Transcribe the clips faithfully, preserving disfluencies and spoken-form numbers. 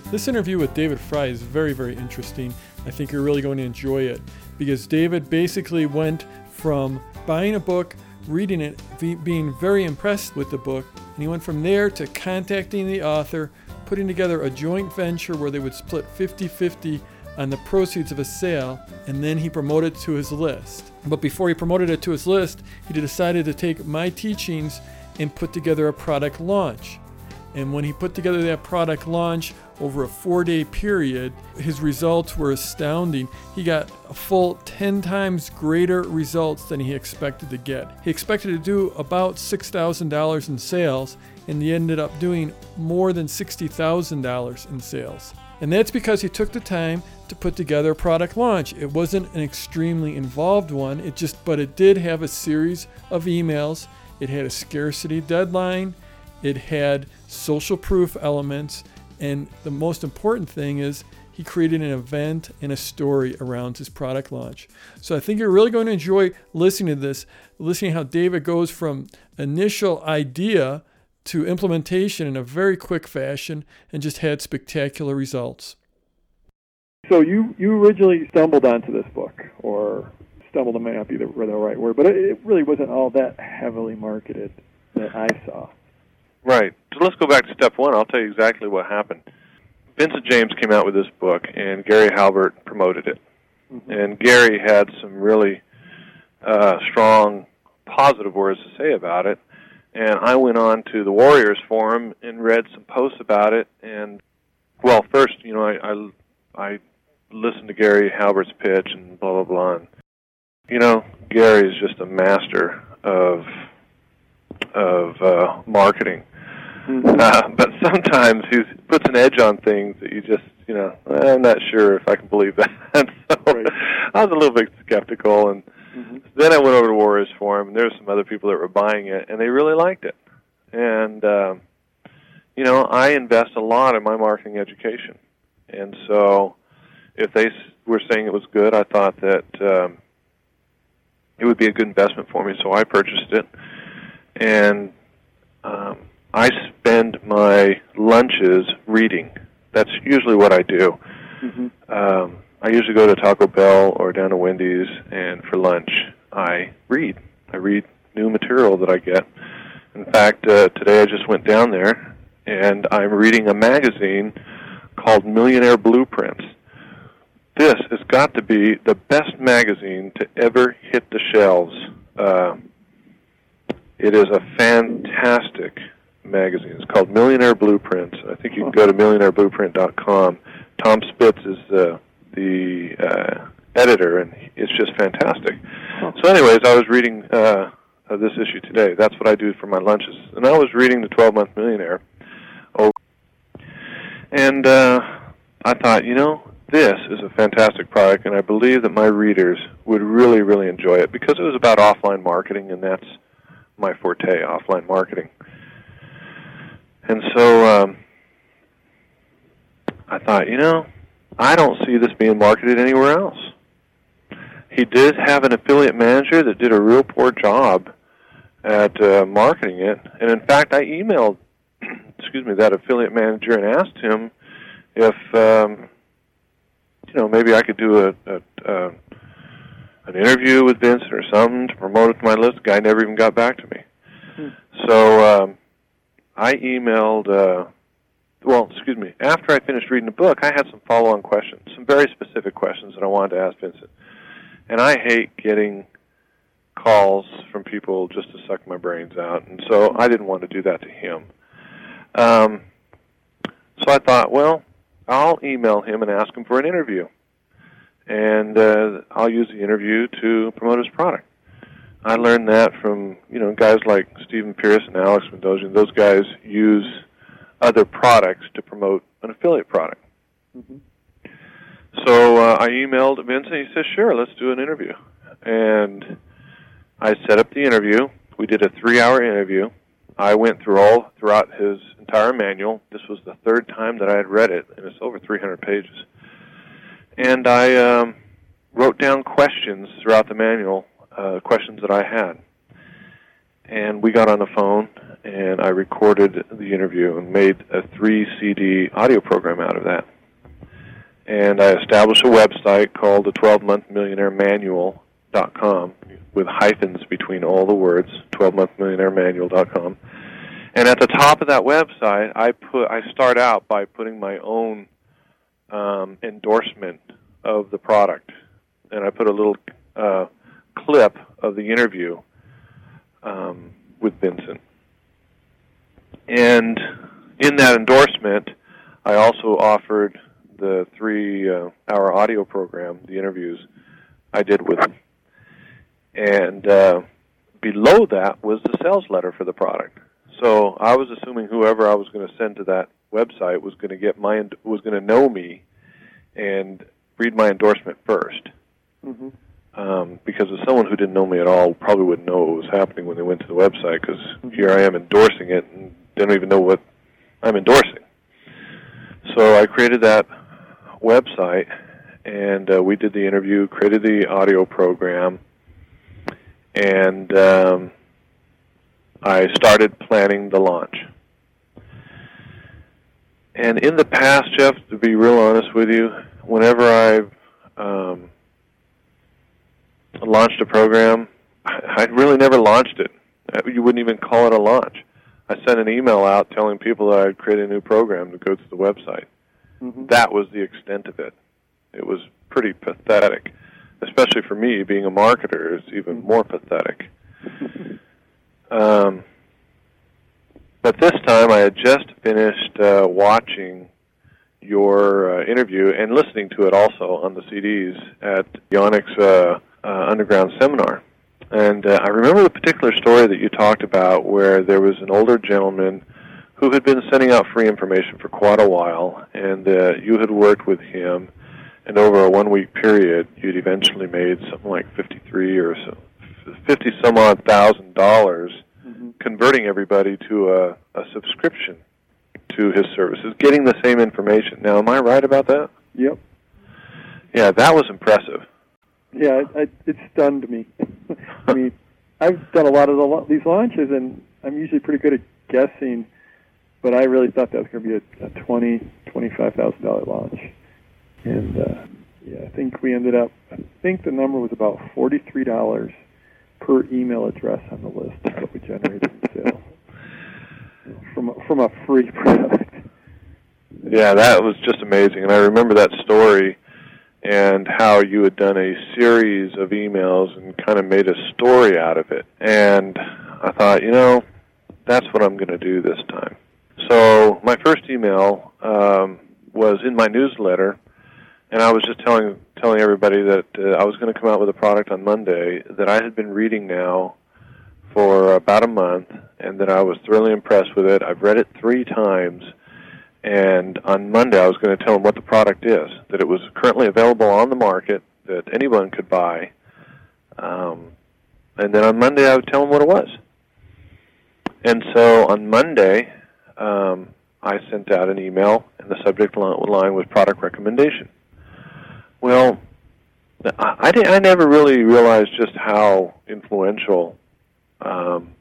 This interview with David Fry is very, very interesting. I think you're really going to enjoy it because David basically went from buying a book, reading it, be, being very impressed with the book, and he went from there to contacting the author, putting together a joint venture where they would split fifty-fifty on the proceeds of a sale, and then he promoted it to his list. But before he promoted it to his list, he decided to take my teachings and put together a product launch. And when he put together that product launch over a four-day period, his results were astounding. He got a full ten times greater results than he expected to get. He expected to do about six thousand dollars in sales, and he ended up doing more than sixty thousand dollars in sales. And that's because he took the time to put together a product launch. It wasn't an extremely involved one, it just, but it did have a series of emails. It had a scarcity deadline. It had social proof elements. And the most important thing is he created an event and a story around his product launch. So I think you're really going to enjoy listening to this, listening how David goes from initial idea to implementation in a very quick fashion and just had spectacular results. So you, you originally stumbled onto this book, or stumbled may not be the, the right word, but it, it really wasn't all that heavily marketed that I saw. Right. So let's go back to step one. I'll tell you exactly what happened. Vincent James came out with this book, and Gary Halbert promoted it. Mm-hmm. And Gary had some really uh, strong, positive words to say about it. And I went on to the Warriors Forum and read some posts about it. And, well, first, you know, I I, I listened to Gary Halbert's pitch and blah, blah, blah. And, you know, Gary is just a master of of uh, marketing. Mm-hmm. Uh, but sometimes he puts an edge on things that you just, you know, I'm not sure if I can believe that. so right. I was a little bit skeptical. And mm-hmm. then I went over to Warriors Forum, and there were some other people that were buying it, and they really liked it. And, um, you know, I invest a lot in my marketing education. And so if they were saying it was good, I thought that um, it would be a good investment for me, so I purchased it. And um, I spend my lunches reading. That's usually what I do. Mm-hmm. Um, I usually go to Taco Bell or down to Wendy's, and for lunch I read. I read new material that I get. In fact, uh, today I just went down there, and I'm reading a magazine called Millionaire Blueprints. This has got to be the best magazine to ever hit the shelves. Uh, It is a fantastic magazine. It's called Millionaire Blueprints. I think you can go to millionaire blueprint dot com. Tom Spitz is the the uh, editor, and it's just fantastic. So anyways, I was reading uh, uh, this issue today. That's what I do for my lunches. And I was reading the twelve-Month Millionaire. Oh, and uh, I thought, you know, this is a fantastic product, and I believe that my readers would really, really enjoy it because it was about offline marketing, and that's my forte, offline marketing. And so um, I thought, you know, I don't see this being marketed anywhere else. He did have an affiliate manager that did a real poor job at uh, marketing it. And in fact, I emailed, excuse me, that affiliate manager and asked him if, um, you know, maybe I could do a, a, a an interview with Vincent or something to promote it to my list. The guy never even got back to me. Hmm. So um, I emailed, uh, well, excuse me, after I finished reading the book, I had some follow-on questions, some very specific questions that I wanted to ask Vincent. And I hate getting calls from people just to suck my brains out, and so I didn't want to do that to him. Um, so I thought, well, I'll email him and ask him for an interview. And uh, I'll use the interview to promote his product. I learned that from, you know, guys like Stephen Pierce and Alex Mendoza. Those guys use other products to promote an affiliate product. Mm-hmm. So uh, I emailed Vincent. He said, sure, let's do an interview. And I set up the interview. We did a three-hour interview. I went through all throughout his entire manual. This was the third time that I had read it, and it's over three hundred pages. And I um, wrote down questions throughout the manual, uh, questions that I had. And we got on the phone, and I recorded the interview and made a three C D audio program out of that. And I established a website called the twelve month millionaire manual dot com with hyphens between all the words, twelve month millionaire manual dot com. And at the top of that website, I put I start out by putting my own um, endorsement of the product, and I put a little uh, clip of the interview um, with Vincent. And in that endorsement, I also offered the three-hour uh, audio program, the interviews I did with him. And uh, below that was the sales letter for the product. So I was assuming whoever I was going to send to that website was going to get my was going to know me and read my endorsement first. Mm-hmm. Um, because as someone who didn't know me at all probably wouldn't know what was happening when they went to the website, because mm-hmm. here I am endorsing it and they don't even know what I'm endorsing. So I created that website, and uh, we did the interview, created the audio program, and um, I started planning the launch. And in the past, Jeff, to be real honest with you, whenever I've um, launched a program, I really never launched it. You wouldn't even call it a launch. I sent an email out telling people that I'd created a new program to go to the website. Mm-hmm. That was the extent of it. It was pretty pathetic, especially for me, being a marketer. It's even more pathetic. um, but this time, I had just finished uh, watching your uh, interview and listening to it also on the C Ds at the Onyx uh, uh, Underground Seminar. And uh, I remember the particular story that you talked about where there was an older gentleman who had been sending out free information for quite a while, and uh, you had worked with him, and over a one-week period, you'd eventually made something like fifty-three or so, fifty some odd thousand dollars, mm-hmm. converting everybody to a, a subscription to his services, getting the same information. Now, am I right about that? Yep. Yeah, that was impressive. Yeah, it, it, it stunned me. I mean, I've done a lot of the, these launches, and I'm usually pretty good at guessing, but I really thought that was going to be a, a twenty thousand dollars, twenty-five thousand dollars launch. And, uh, yeah, I think we ended up, I think the number was about forty-three dollars per email address on the list that we generated in sales from, a, from a free product. Yeah, that was just amazing. And I remember that story and how you had done a series of emails and kind of made a story out of it. And I thought, you know, that's what I'm going to do this time. So my first email um, was in my newsletter, and I was just telling telling everybody that uh, I was going to come out with a product on Monday that I had been reading now for about a month, and that I was thoroughly impressed with it. I've read it three times. And on Monday, I was going to tell them what the product is, that it was currently available on the market, that anyone could buy. Um, and then on Monday, I would tell them what it was. And so on Monday, um, I sent out an email, and the subject line was product recommendation. Well, I, I, did, I never really realized just how influential um,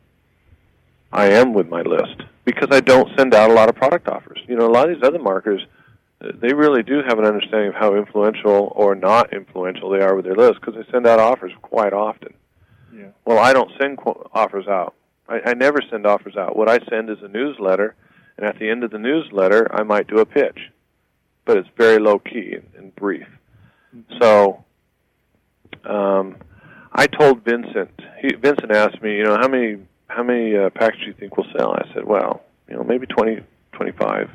I am with my list, because I don't send out a lot of product offers. You know, a lot of these other marketers, they really do have an understanding of how influential or not influential they are with their list, because they send out offers quite often. Yeah. Well, I don't send qu- offers out. I, I never send offers out. What I send is a newsletter, and at the end of the newsletter, I might do a pitch. But it's very low-key and, and brief. Mm-hmm. So um, I told Vincent, he, Vincent asked me, you know, how many how many uh, packages do you think will sell? I said, well, you know, maybe twenty, twenty-five.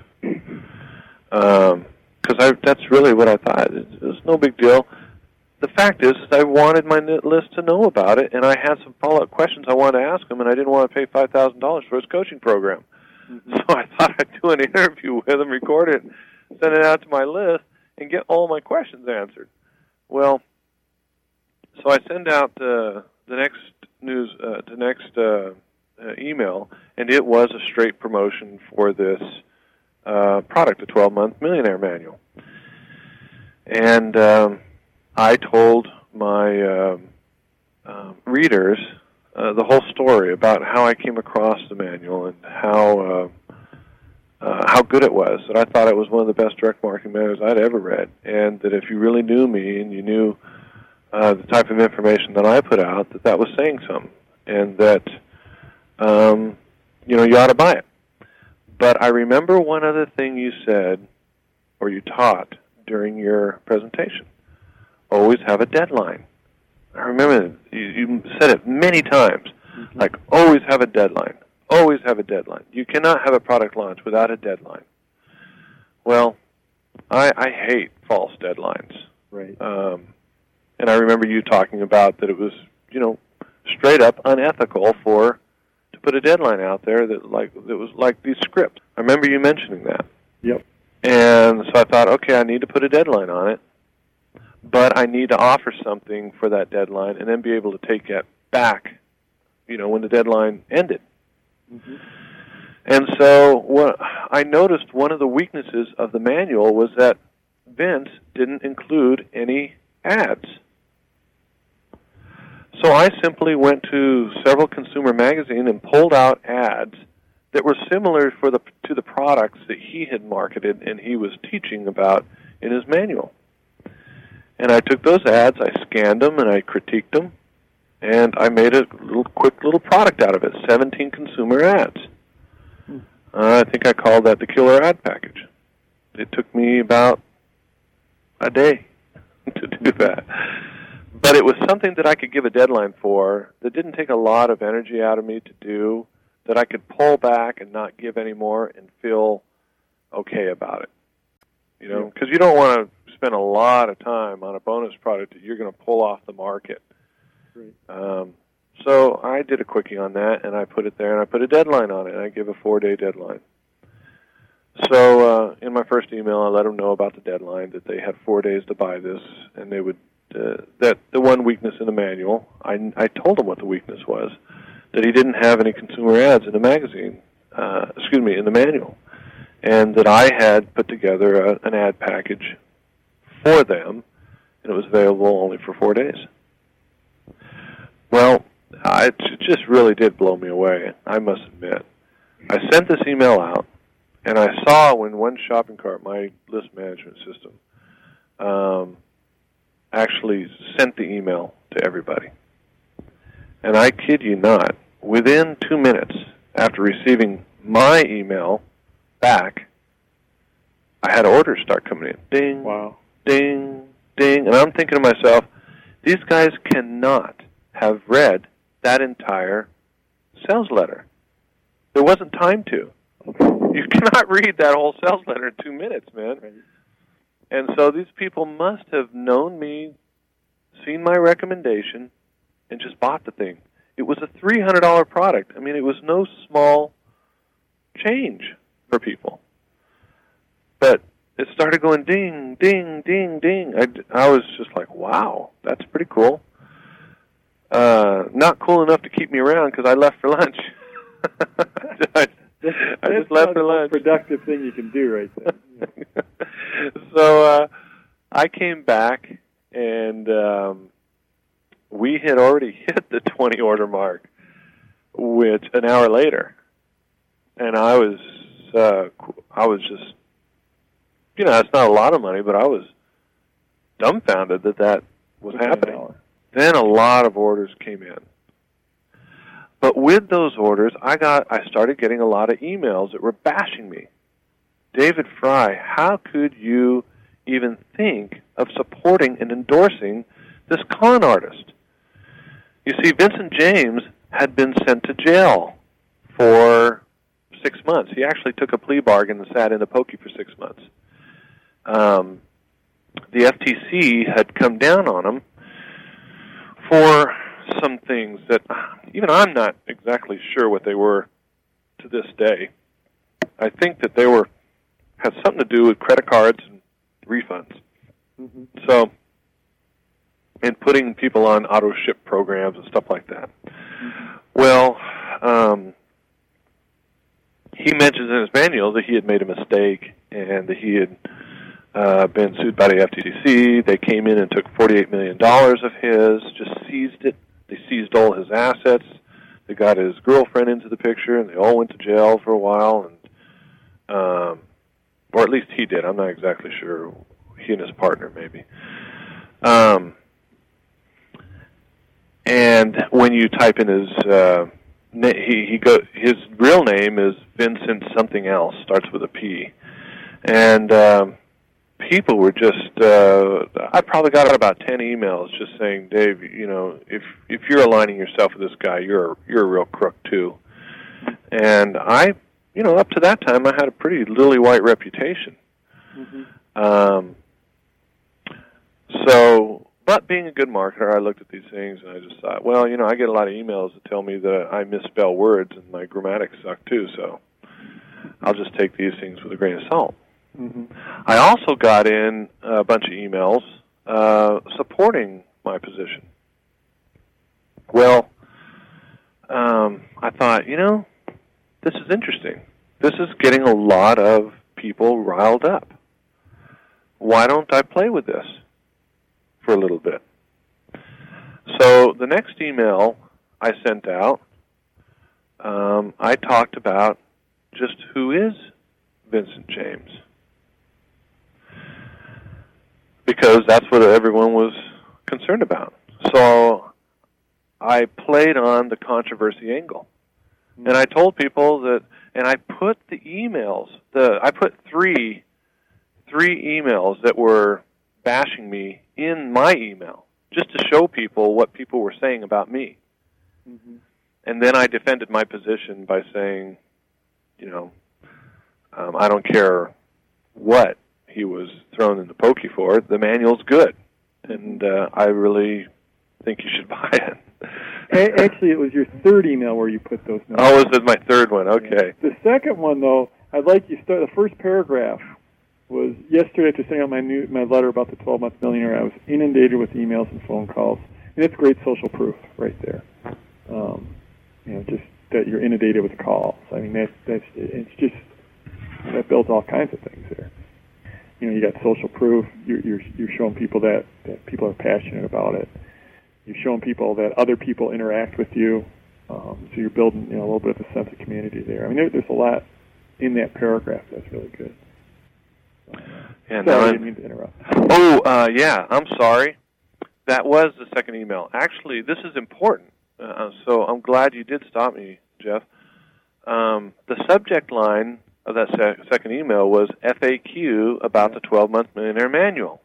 Um, because that's really what I thought. It, it was no big deal. The fact is, is I wanted my list to know about it, and I had some follow-up questions I wanted to ask him, and I didn't want to pay five thousand dollars for his coaching program. Mm-hmm. So I thought I'd do an interview with him, record it, send it out to my list, and get all my questions answered. Well, so I send out uh, the next news, uh, the next uh, uh, email, and it was a straight promotion for this uh, product, the twelve month Millionaire Manual. And um, I told my um, uh, readers uh, the whole story about how I came across the manual and how uh, uh, how good it was. That I thought it was one of the best direct marketing manuals I'd ever read, and that if you really knew me and you knew uh, the type of information that I put out, that that was saying something, and that um, you know you ought to buy it. But I remember one other thing you said or you taught during your presentation. Always have a deadline. I remember you, you said it many times, mm-hmm. like always have a deadline, always have a deadline. You cannot have a product launch without a deadline. Well, I, I hate false deadlines. Right. Um, and I remember you talking about that it was, you know, straight up unethical for to put a deadline out there that like that was like these scripts. I remember you mentioning that. Yep. And so I thought, okay, I need to put a deadline on it, but I need to offer something for that deadline and then be able to take it back, you know, when the deadline ended. Mm-hmm. And so what I noticed one of the weaknesses of the manual was that Vince didn't include any ads. So I simply went to several consumer magazines and pulled out ads that were similar for the to the products that he had marketed and he was teaching about in his manual. And I took those ads, I scanned them, and I critiqued them, and I made a little quick little product out of it, seventeen consumer ads. Hmm. Uh, I think I called that the Killer Ad Package. It took me about a day to do that. But it was something that I could give a deadline for that didn't take a lot of energy out of me to do, that I could pull back and not give any more and feel okay about it. You know, because you don't want to spend a lot of time on a bonus product that you're going to pull off the market. Right. Um, so I did a quickie on that, and I put it there, and I put a deadline on it, and I give a four-day deadline. So uh, in my first email, I let them know about the deadline, that they had four days to buy this, and they would uh, that the one weakness in the manual, I, I told them what the weakness was, that he didn't have any consumer ads in the magazine, uh, excuse me, in the manual, and that I had put together a, an ad package for them, and it was available only for four days. Well, I, it just really did blow me away, I must admit. I sent this email out, and I saw when one shopping cart, my list management system, um, actually sent the email to everybody. And I kid you not, within two minutes after receiving my email back, I had orders start coming in. Ding, wow. ding, ding. And I'm thinking to myself, these guys cannot have read that entire sales letter. There wasn't time to. You cannot read that whole sales letter in two minutes, man. Right. And so these people must have known me, seen my recommendation, and just bought the thing. It was a three hundred dollars product. I mean, it was no small change for people. But it started going ding, ding, ding, ding. I, I was just like, wow, that's pretty cool. Uh, not cool enough to keep me around because I left for lunch. I, That's, I that's just left for the lunch. most productive thing you can do right there. So uh, I came back, and um, we had already hit the twenty order mark, which an hour later, and I was uh, I was just, you know, it's not a lot of money, but I was dumbfounded that that was happening. Then a lot of orders came in. But with those orders, I got I started getting a lot of emails that were bashing me. David Fry, how could you even think of supporting and endorsing this con artist? You see, Vincent James had been sent to jail for six months. He actually took a plea bargain and sat in the pokey for six months. Um, the F T C had come down on him for some things that even I'm not exactly sure what they were to this day. I think that they were had something to do with credit cards and refunds. Mm-hmm. So, and putting people on auto ship programs and stuff like that. Mm-hmm. Well, um, he mentions in his manual that he had made a mistake and that he had uh, been sued by the F T C. They came in and took forty-eight million dollars of his, just seized it. They seized all his assets. actually got his girlfriend into the picture, and they all went to jail for a while, and um, or at least he did. I'm not exactly sure. He and his partner, maybe. Um, and when you type in his uh, he he go his real name is Vincent something else, starts with a P, and um, people were just uh, I probably got about ten emails just saying, Dave, you know, if if you're aligning yourself with this guy, you're you're a real crook too. And I, you know, up to that time, I had a pretty lily white reputation. Mm-hmm. Um, so, but being a good marketer, I looked at these things and I just thought, well, you know, I get a lot of emails that tell me that I misspell words and my grammatics suck too, so I'll just take these things with a grain of salt. Mm-hmm. I also got in a bunch of emails uh, supporting my position. Well, um, I thought, you know, this is interesting. This is getting a lot of people riled up. Why don't I play with this for a little bit? So the next email I sent out, um, I talked about just who is Vincent James, because that's what everyone was concerned about. So I played on the controversy angle. Mm-hmm. And I told people that, and I put the emails, the I put three, three emails that were bashing me in my email, just to show people what people were saying about me. Mm-hmm. And then I defended my position by saying, you know, um, I don't care what he was thrown in the pokey for. The manual's good, and uh, I really think you should buy it. Actually, it was your third email where you put those notes. Oh, it was my third one. Okay. The second one, though, I'd like you to start. The first paragraph was, yesterday after sending out my new my letter about the twelve-month millionaire, I was inundated with emails and phone calls. And it's great social proof right there. Um, you know, just that you're inundated with calls. I mean, that's that's it's just that builds all kinds of things there. You know, you got social proof. You're you're, you're showing people that, that people are passionate about it. You're showing people that other people interact with you. Um, so you're building, you know, a little bit of a sense of community there. I mean, there, there's a lot in that paragraph that's really good. Yeah, sorry, no, I didn't mean to interrupt. Oh, uh, yeah, I'm sorry. That was the second email. Actually, this is important, uh, so I'm glad you did stop me, Jeff. Um, the subject line of that sec- second email was F A Q about the twelve-month millionaire manual.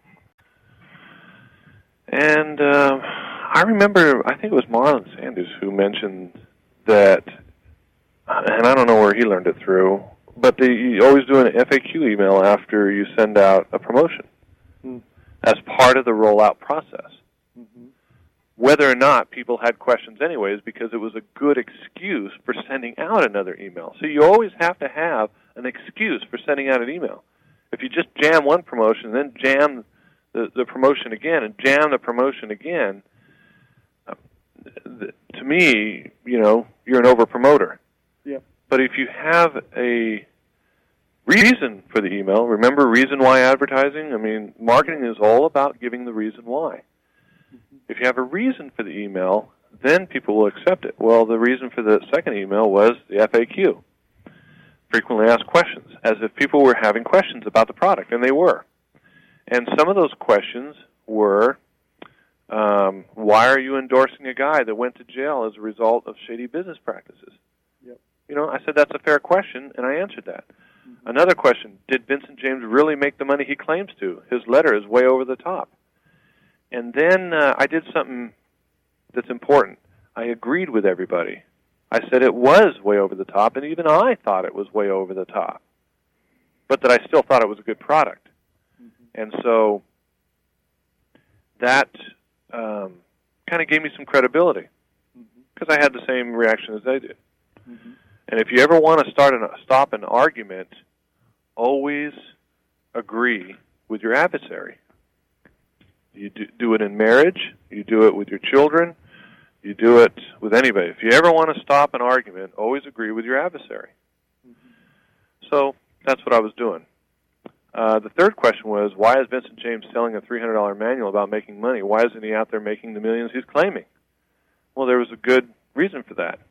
And uh, I remember, I think it was Marlon Sanders who mentioned that, and I don't know where he learned it through, but they, you always do an F A Q email after you send out a promotion mm. as part of the rollout process. Mm-hmm. Whether or not people had questions anyways, because it was a good excuse for sending out another email. So you always have to have an excuse for sending out an email. If you just jam one promotion and then jam the, the promotion again and jam the promotion again, uh, the, to me, you know, you're an over-promoter. Yeah. But if you have a reason for the email, remember reason why advertising? I mean, marketing is all about giving the reason why. Mm-hmm. If you have a reason for the email, then people will accept it. Well, the reason for the second email was the F A Q, frequently asked questions, as if people were having questions about the product, and they were. And some of those questions were, um, why are you endorsing a guy that went to jail as a result of shady business practices? Yep. You know, I said that's a fair question, and I answered that. Mm-hmm. Another question, did Vincent James really make the money he claims to? His letter is way over the top. And then uh, I did something that's important. I agreed with everybody. I said it was way over the top, and even I thought it was way over the top, but that I still thought it was a good product. Mm-hmm. And so that um, kind of gave me some credibility, because mm-hmm. I had the same reaction as they did. Mm-hmm. And if you ever want to start an, stop an argument, always agree with your adversary. You do, do it in marriage. You do it with your children. You do it with anybody. If you ever want to stop an argument, always agree with your adversary. Mm-hmm. So that's what I was doing. Uh, the third question was, why is Vincent James selling a three hundred dollars manual about making money? Why isn't he out there making the millions he's claiming? Well, there was a good reason for that.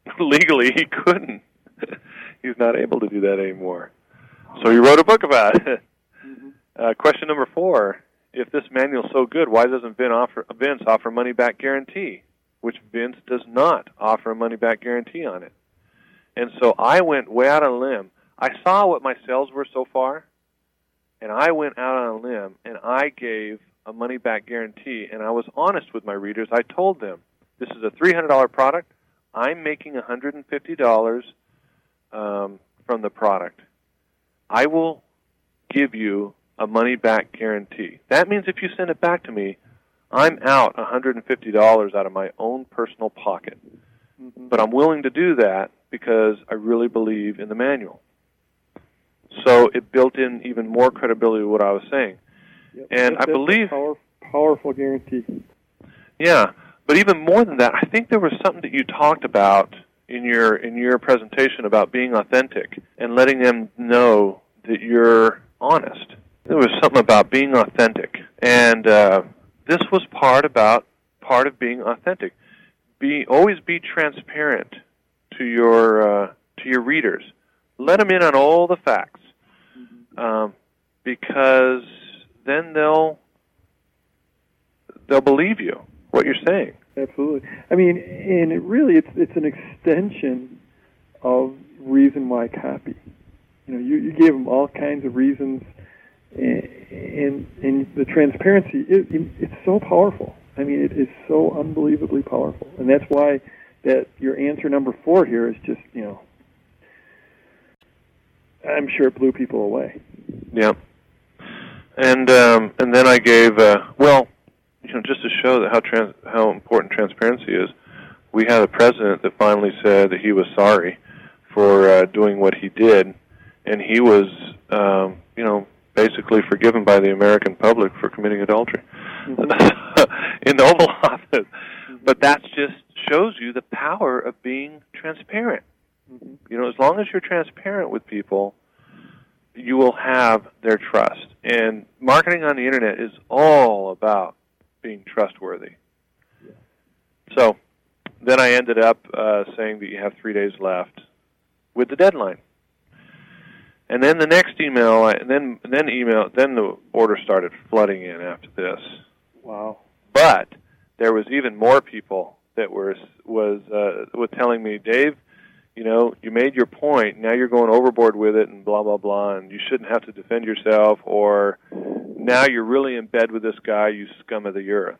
legally he couldn't. He's not able to do that anymore. So he wrote a book about it. Mm-hmm. Uh, question number four, if this manual's so good, why doesn't Vince offer, Vince offer money-back guarantee, which Vince does not offer a money-back guarantee on it? And so I went way out on a limb. I saw what my sales were so far, and I went out on a limb, and I gave a money-back guarantee, and I was honest with my readers. I told them, this is a three hundred dollars product. I'm making one hundred fifty dollars um, from the product. I will give you a money-back guarantee. That means if you send it back to me, I'm out one hundred fifty dollars out of my own personal pocket. Mm-hmm. But I'm willing to do that because I really believe in the manual. So it built in even more credibility to what I was saying. Yep. And that's, I believe... That's a power, powerful guarantee. Yeah, but even more than that, I think there was something that you talked about in your in your presentation about being authentic and letting them know that you're honest. There was something about being authentic, and uh, this was part about part of being authentic. Be always be transparent to your uh, to your readers. Let them in on all the facts, um, because then they'll they'll believe you what you're saying. Absolutely. I mean, and it really it's it's an extension of reason why copy. You know, you, you gave them all kinds of reasons, and and, and the transparency it, it, it's so powerful. I mean, it is so unbelievably powerful, and that's why that your answer number four here is just, you know, I'm sure it blew people away. Yeah, and um, and then I gave uh, well, you know, just to show that how trans- how important transparency is. We had a president that finally said that he was sorry for uh, doing what he did, and he was, um, you know, basically forgiven by the American public for committing adultery mm-hmm. in the Oval Office. But that just shows you the power of being transparent. Mm-hmm. You know, as long as you're transparent with people, you will have their trust. And marketing on the Internet is all about being trustworthy. Yeah. So then I ended up uh, saying that you have three days left with the deadline. And then the next email, I, and then and then email, then the order started flooding in after this. Wow! But there was even more people that were was uh, was telling me, Dave, you know, you made your point. Now you're going overboard with it, and blah blah blah, and you shouldn't have to defend yourself. Or now you're really in bed with this guy, you scum of the earth.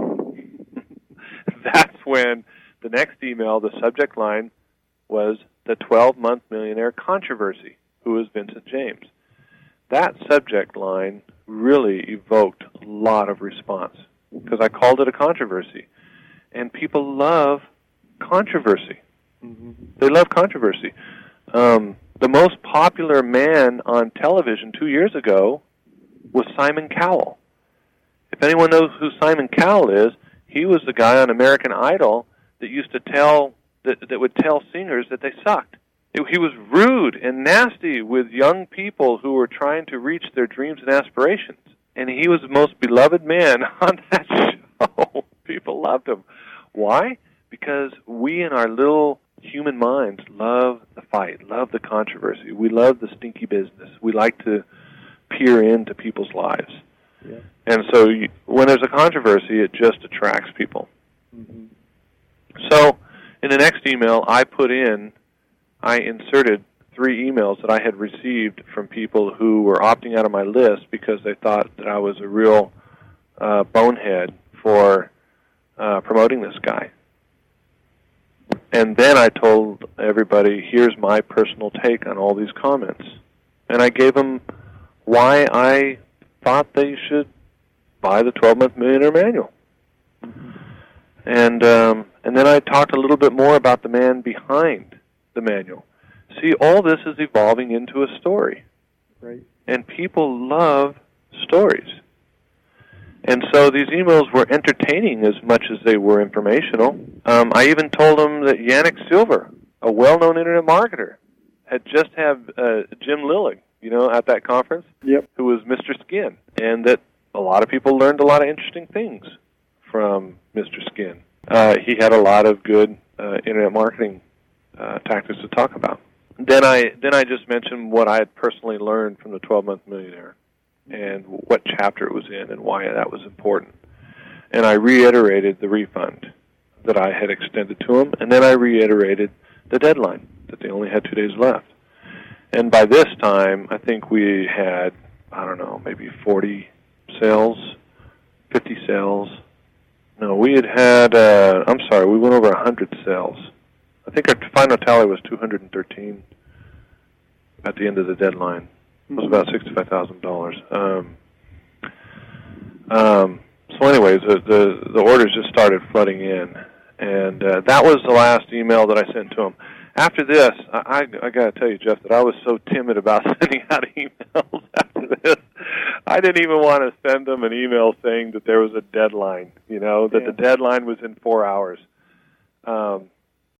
That's when the next email, the subject line was the twelve-month millionaire controversy. Who is Vincent James? That subject line really evoked a lot of response because I called it a controversy. And people love controversy. Mm-hmm. They love controversy. Um, the most popular man on television two years ago was Simon Cowell. If anyone knows who Simon Cowell is, he was the guy on American Idol that used to tell, that, that would tell singers that they sucked. He was rude and nasty with young people who were trying to reach their dreams and aspirations. And he was the most beloved man on that show. People loved him. Why? Because we in our little human minds love the fight, love the controversy. We love the stinky business. We like to peer into people's lives. Yeah. And so you, when there's a controversy, it just attracts people. Mm-hmm. So in the next email, I put in I inserted three emails that I had received from people who were opting out of my list because they thought that I was a real uh, bonehead for uh, promoting this guy. And then I told everybody, here's my personal take on all these comments. And I gave them why I thought they should buy the twelve-month Millionaire Manual. And, um, and then I talked a little bit more about the man behind the manual. See, all this is evolving into a story. Right. And people love stories. And so these emails were entertaining as much as they were informational. Um, I even told them that Yannick Silver, a well-known Internet marketer, had just had uh, Jim Lillig, you know, at that conference, yep. who was Mister Skin, and that a lot of people learned a lot of interesting things from Mister Skin. Uh, he had a lot of good uh, Internet marketing uh, tactics to talk about. Then I then I just mentioned what I had personally learned from the twelve-Month Millionaire and what chapter it was in and why that was important. And I reiterated the refund that I had extended to them, and then I reiterated the deadline, that they only had two days left. And by this time, I think we had, I don't know, maybe forty sales, fifty sales. No, we had had, uh, I'm sorry, we went over one hundred sales. I think our final tally was two hundred thirteen at the end of the deadline. It was about sixty-five thousand dollars. Um, um, so anyways, the, the, the orders just started flooding in. And uh, that was the last email that I sent to them. After this, I, I, I got to tell you, Jeff, that I was so timid about sending out emails after this. I didn't even want to send them an email saying that there was a deadline, you know, that yeah. the deadline was in four hours. Um,